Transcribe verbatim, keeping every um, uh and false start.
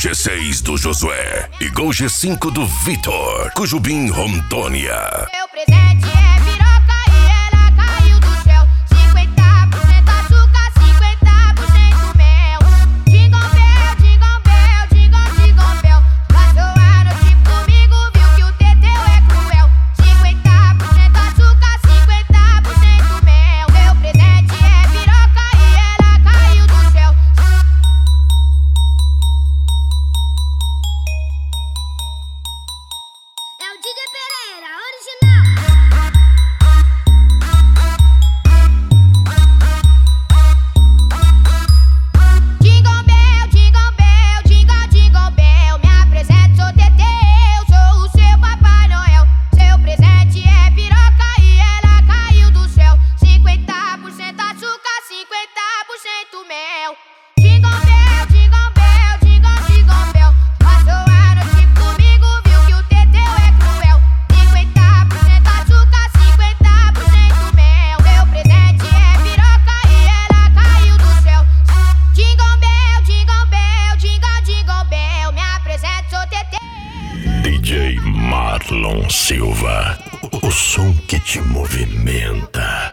G seis do Josué e Gol G cinco do Vitor, Cujubim, Rondônia. Meu presente é piroca e ela caiu do céu. cinquenta por cento açúcar, cinquenta por cento mel. Jingle bell, jingle bell, jingle, jingle bell. Passou a noite comigo, viu que o teteu é cruel. cinquenta por cento açúcar, cinquenta por cento mel. Meu presente é piroca e ela caiu do céu. É o Digger Pereira, original. Jingle bell, jingle bell, jingle, jingle bell. Me apresento, sou Teteu, sou o seu Papai Noel. Seu presente é piroca e ela caiu do céu. cinquenta por cento açúcar, cinquenta por cento mel. Jingle bell, jingle bell, jingle, jingle bell. Passou a noite comigo, viu que o teteu é cruel. cinquenta por cento açúcar, cinquenta por cento mel. Meu presente é piroca e ela caiu do céu. Jingle bell, jingle bell, jingle, jingle bell. Me apresento, sou Teteu. D J Marlon Silva, o som que te movimenta.